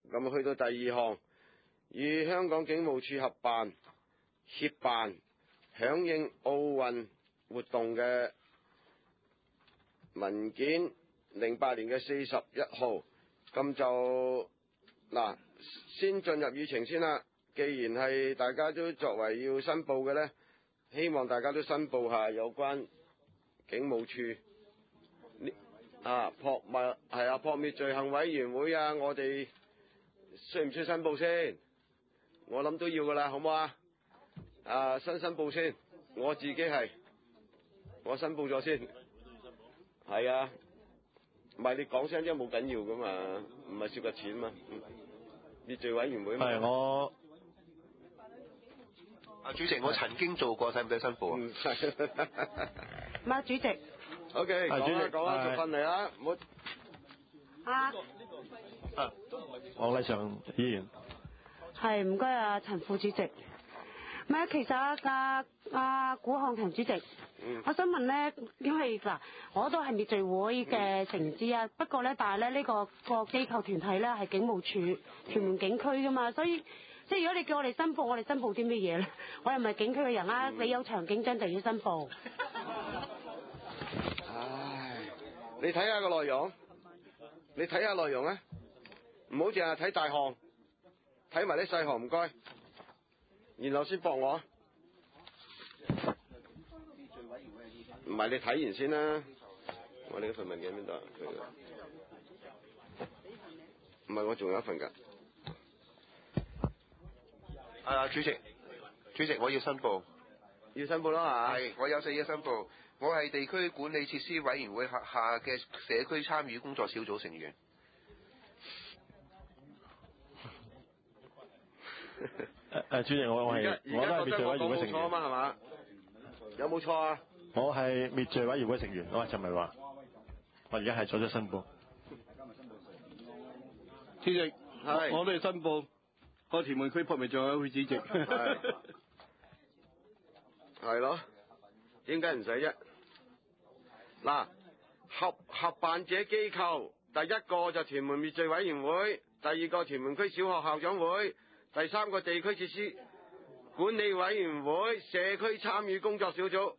咁去到第二項，與香港警務處協辦響應奧運活動嘅文件08年嘅41號，咁就先進入議程先啦。既然係大家都作為要申報嘅呢，希望大家都申報下有關警務處撲滅罪行委員會啊，我哋需唔需要申報先？我諗都要噶啦，好唔好啊？申報先，我自己我申報咗先，係啊，唔係你講聲啫，冇緊要噶嘛，唔係涉及錢嘛，滅罪委員會嘛。係我。 主席，我曾經做過，使唔使申報啊？ 唔使。 主席。 OK，講啦，逐份嚟啦，唔好。 黃麗嫦議員。 係，唔該啊，陳副主席。其實古漢庭主席，我想問呢，因為我都係滅罪會嘅成員之一，不過呢，但係呢個機構團體呢係警務處屯門警區噶嘛，所以即係如果你叫我哋申報，我哋申報啲咩嘢呢？我又唔係警區嘅人啦，你有場警章就要申報。 唉，你睇下個內容，你睇下內容啊，唔好淨係睇大項，睇埋啲細項唔該，然後先駁我。唔係你睇完先啦，我哋嗰份文件邊度啊？唔係我仲有一份㗎。 主席，我要申報。 要申報啦係，我有4嘢申報。我係地區管理設施委員會下嘅社區參與工作小組成員。 主席，我都係滅罪委員會成員。 錯啊嘛係嘛？有冇錯啊？ 我係滅罪委員會成員，我係陳文華，我而家係作咗申報。 主席，我都係申報，我屯門區撲滅罪委員會主席。 係咯，點解唔使啫？合辦者機構，第一個就屯門滅罪委員會，第二個屯門區小學校長會，第三個地區設施管理委員會社區參與工作小組。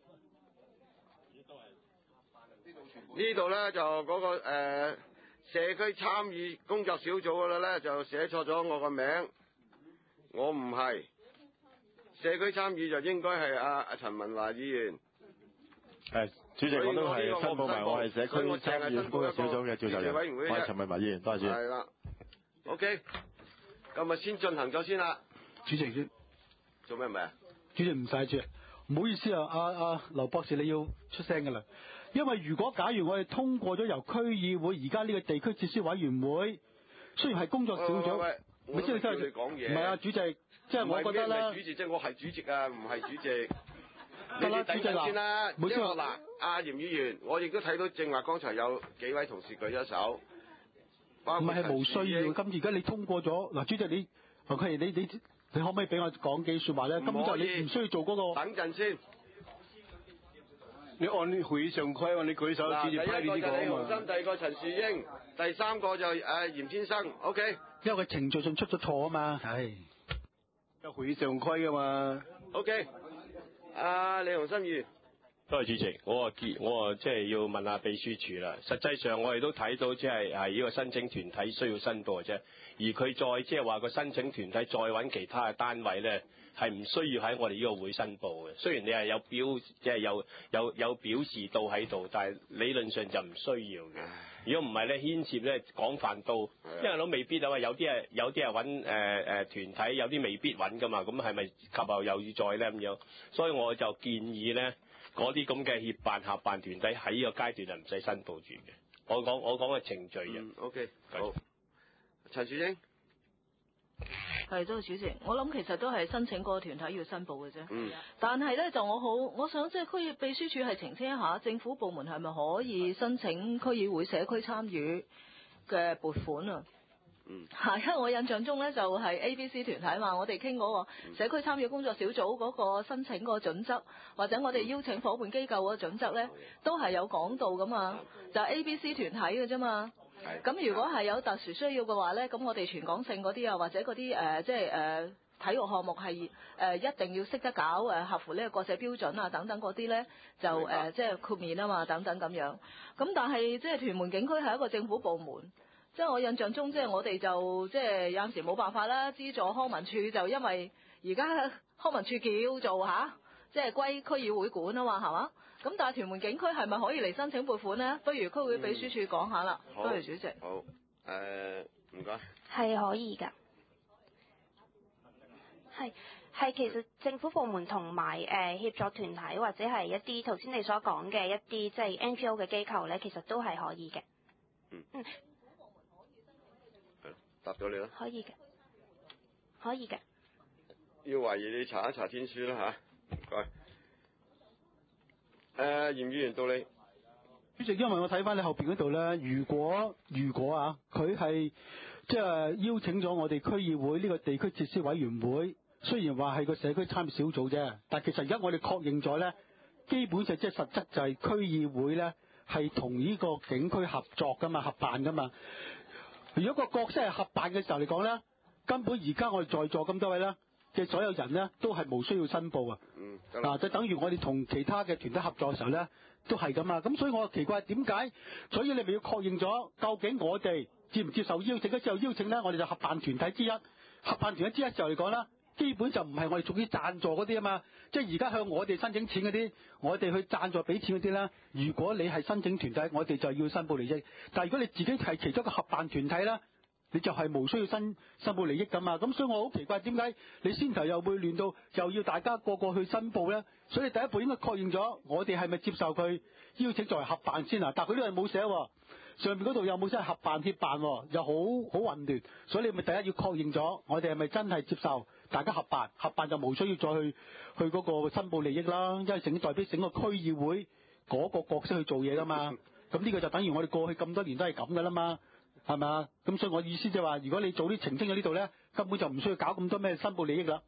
呢度呢，就嗰個社區參與工作小組嗰度呢，就寫錯咗我個名，我唔係社區參與，就應該係阿陳文華議員。 主席，我都係申報埋，我係社區參與工作小組嘅召集人，我係陳文華議員，多謝主席。 係啦，OK，咁咪先進行咗先啦。 主席， 做咩唔係啊？ 主席唔使住，唔好意思啊，劉博士你要出聲噶啦。因為假如我哋通過咗由區議會而家呢個地區設施委員會，雖然係工作小組， 我知你講嘢。 唔係啊，主席，即係我覺得啦。 主席，即係我係主席啊，唔係主席。 得啦，主席先啦。 冇錯阿嚴議員，我亦都睇到正話剛才有幾位同事舉咗手。 唔係冇需要，咁而家你通過咗嗱，主席你可唔可以俾我講幾說話咧？根本就你唔需要做嗰個。 等陣先。 你按會議常規，你舉手直接批呢啲講啊嘛。 第一個就李鴻琛，第二個陳樹英，第三個就嚴先生。OK。 因為佢程序上出咗錯啊嘛，係。 有會議常規噶嘛。 OK。李鴻琛議員。 多謝主席，我即係要問下秘書處啦。實際上我哋都睇到，即係呢個申請團體需要申報嘅啫。而佢再即係話個申請團體再揾其他嘅單位咧，係唔需要喺我哋呢個會申報嘅。雖然你係即係有表示到喺度，但係理論上就唔需要嘅。如果唔係咧，牽涉咧廣泛到，因為都未必啊嘛。有啲係揾團體，有啲未必揾噶嘛。咁係咪及後又要再咧咁樣？所以我就建議咧。嗰啲咁嘅合辦團體喺呢個階段就唔使申報住嘅。我講嘅程序啊。 OK， 好。陳樹英。 係，多謝主席。我諗其實都係申請個團體要申報嘅啫。但係咧就我想即係區秘書處係澄清一下，政府部門係咪可以申請區議會社區參與嘅撥款啊？因為我印象中咧就係 ABC 團體嘛，我哋傾嗰個社區參與工作小組嗰個申請個準則，或者我哋邀請夥伴機構嗰個準則咧，都係有講到噶嘛，就係 ABC 團體嘅啫嘛。 咁如果係有特殊需要嘅話咧，咁我哋全港性嗰啲啊，或者嗰啲即係體育項目係一定要識得搞合乎呢個國際標準啊等等嗰啲咧，就即係豁免啊嘛等等咁樣。咁但係即係屯門警區係一個政府部門，即係我印象中即係我哋就即係有陣時冇辦法啦，資助康文署就因為而家康文署叫做即係歸區議會管啊嘛，係嘛？咁但係屯門警區係咪可以嚟申請撥款咧？不如區會秘書處講下啦。多謝主席。 好，唔該。 係可以㗎。係其實政府部門同埋協助團體或者係一啲頭先你所講嘅一啲即係 NGO 嘅機構咧，其實都係可以嘅。嗯。 答咗你啦。 可以嘅。可以嘅。 要懷疑你查一查天書啦嚇，唔該。嚴議員到你。 主席，因為我睇翻你後邊嗰度咧，如果佢係即係邀請咗我哋區議會呢個地區設施委員會，雖然話係個社區參與小組啫，但其實而家我哋確認咗咧，基本上即係實質就係區議會咧係同呢個警區合作噶嘛，合辦噶嘛。如果個角色係合辦嘅時候嚟講咧，根本而家我哋在座咁多位咧嘅所有人咧都係無需要申報啊。就等於我哋同其他嘅團體合作嘅時候咧，都係咁啊。咁所以我奇怪點解？所以你咪要確認咗，究竟我哋接唔接受邀請？嘅時候邀請咧，我哋就合辦團體之一。合辦團體之一時候嚟講咧，基本就唔係我哋屬於贊助嗰啲啊嘛。即係而家向我哋申請錢嗰啲，我哋去贊助俾錢嗰啲咧，如果你係申請團體，我哋就要申報利益。但係如果你自己係其中一個合辦團體咧，你就係無需要申報利益㗎嘛。咁所以我好奇怪點解你先頭又會亂到又要大家個個去申報咧？所以第一步應該確認咗我哋係咪接受佢邀請作為合辦先啊？但係佢呢度冇寫喎，上面嗰度又冇寫合辦協辦喎，又好混亂。所以你咪第一要確認咗我哋係咪真係接受大家合辦？合辦就無需要再去嗰個申報利益啦，因為代表整個區議會嗰個角色去做嘢㗎嘛。咁呢個就等於我哋過去咁多年都係咁㗎啦嘛。係咪啊？咁所以我意思就係話，如果你早啲澄清咗呢度咧，根本就唔需要搞咁多咩申報利益啦。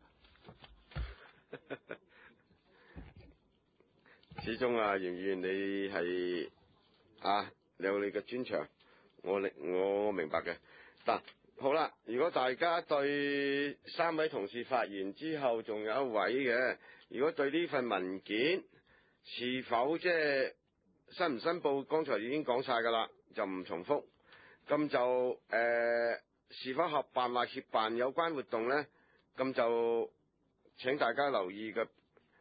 始終啊，嚴議員你係你有你嘅專長，我明白嘅。嗱，好啦，如果大家對3位同事發言之後仲有一位嘅，如果對呢份文件是否即係申唔申報，剛才已經講晒㗎啦，就唔重複。咁就是否合辦或協辦有關活動呢？咁就請大家留意嘅，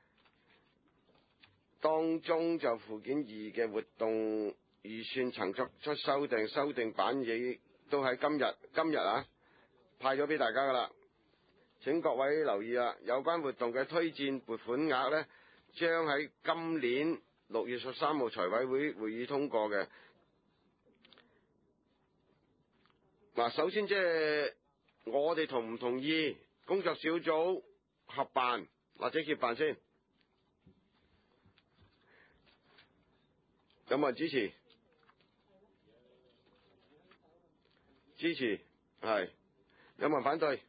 當中就附件2嘅活動預算曾作出修訂版亦都喺今日派咗俾大家噶啦。請各位留意啦，有關活動嘅推薦撥款額呢，將喺今年6月13號財委會會議通過嘅。嗱，首先即係我哋同唔同意工作小組合辦或者協辦先？有冇人支持？支持係。有冇人反對？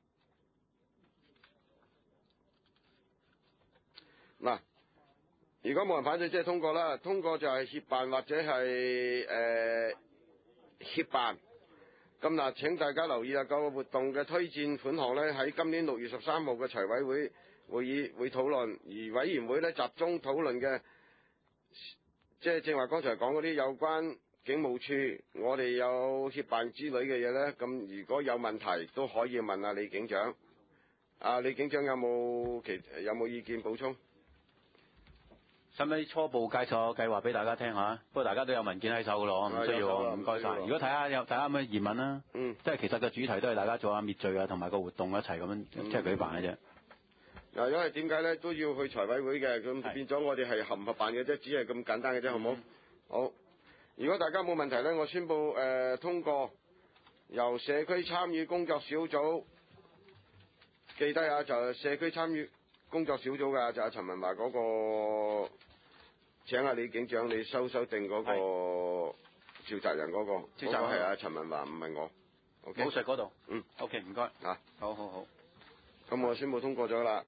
嗱，如果冇人反對，即係通過啦。通過就係協辦或者係協辦。咁嗱，請大家留意啦，各個活動嘅推薦款項呢，喺今年6月13號嘅財委會會議會討論，而委員會呢，集中討論嘅，即係正話剛才講嗰啲有關警務處，我哋有協辦之類嘅嘢呢。咁如果有問題都可以問下李警長。李警長有冇意見補充？ 使唔使初步介紹計劃俾大家聽下？不過大家都有文件喺手噶咯，唔需要，唔該晒。如果睇下有大家有咩疑問啦，即係其實個主題都係大家做下滅罪啊，同埋個活動一齊咁樣即係舉辦嘅啫。 嗱，因為點解咧都要去財委會嘅，咁變咗我哋係合唔合辦嘅啫，只係咁簡單嘅啫，好唔好？好。如果大家冇問題咧，我宣布通過由社區參與工作小組，記低啊，就係社區參與工作小組㗎，就係陳文華嗰個。請下李警長，你修訂嗰個召集人嗰個，召集係阿陳文華，唔係我。OK。武術嗰度。OK，唔該。好好好。咁我宣布通過咗啦。